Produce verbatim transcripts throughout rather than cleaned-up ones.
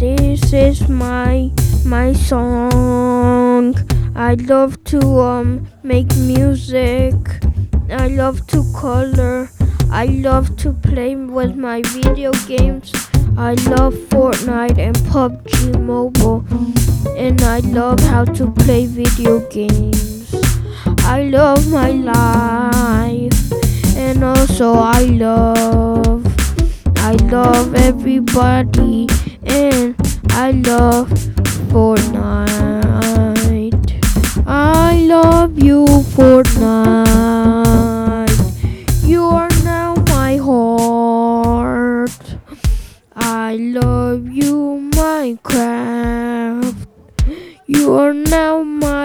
This is my my song. I love to um make music. I love to color. I love to play with my video games. I love Fortnite and P U B G Mobile. And I love how to play video games. I love my life. And also I love I love everybody. And I love Fortnite. I love you, Fortnite. You are now my heart. I love you, Minecraft. You are now my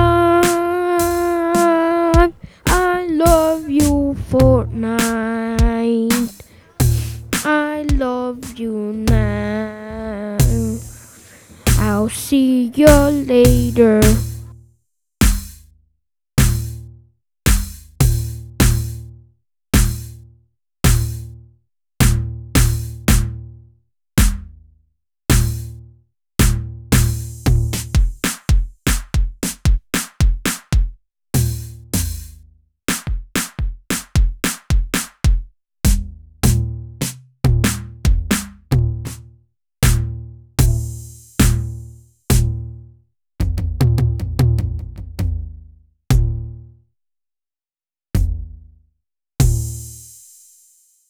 life. I love you, Fortnite. I love you now. I'll see you later.